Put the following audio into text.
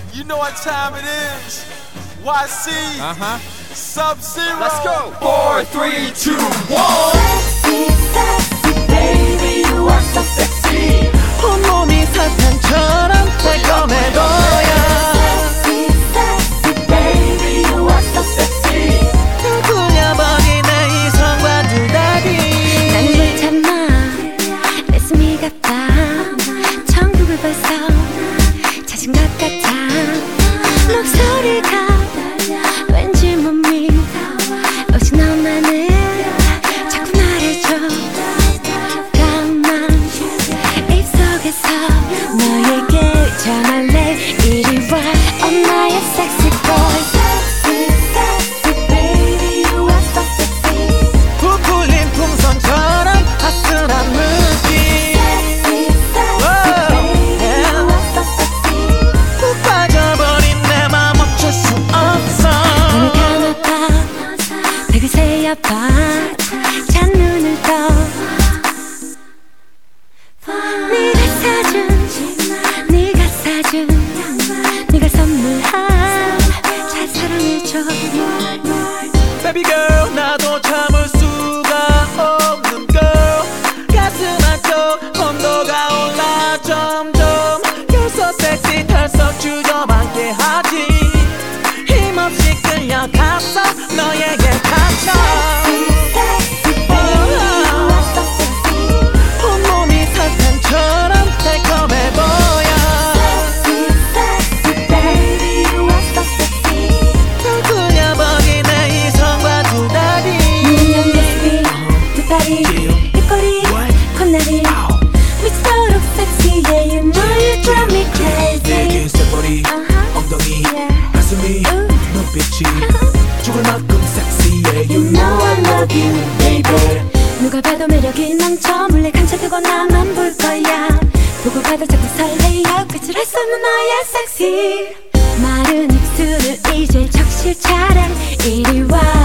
You know what time it is. YC. Sub-Zero. Let's go. 4, 3, 2, 1. Sexy, sexy, baby, you are so sexy. 온몸이 사탕처럼 달콤해 보여. Sexy, sexy, baby, you are so sexy. 굴려버린 내 이성과 두 다리. 난 못 참아 내 숨이 가빠 천국을 벌써 찾은 것 같아. 목소리가 왠지 몸이 오직 너만을 자꾸 말해줘. 까만 입속에서 너에게 전할래. 이리 와 oh 나의 sexy boy. Sexy, sexy, baby, you are so sexy. 부풀린 풍선처럼 아슬한 느낌. Sexy, sexy, baby, you are so sexy. 푹 빠져버린 내 맘 멈출 수 없어. 눈을 감아봐 벽을 세어봐 찬눈을 떠. 네가 사준 네가 선물한 잘 사랑해줘. Baby girl 나도 참을 수가 없는 girl. 가슴 안쪽 온도가 올라 점점. You're so sexy 털썩 주저앉게 하지. 힘없이 끌려갔어 너에게 갇혀. 온몸이 사탕처럼 달콤해 보여. 널 굴려버린 내 이성과 두 다리. 두 다리 입꼬리 콧날이 미치도록 섹시해. You know you drive me crazy. 새머리 엉덩이 가슴이 눈빛이 죽을 만큼 섹시해. You know I love you baby. 누가 봐도 매력이 넘쳐 몰래 감춰두고 나만 볼 거야. 보고 봐도 자꾸 설레요. 끝을 할 수 없는 너의 섹시. 마른 입술을 이제 적실 차례. 이리 와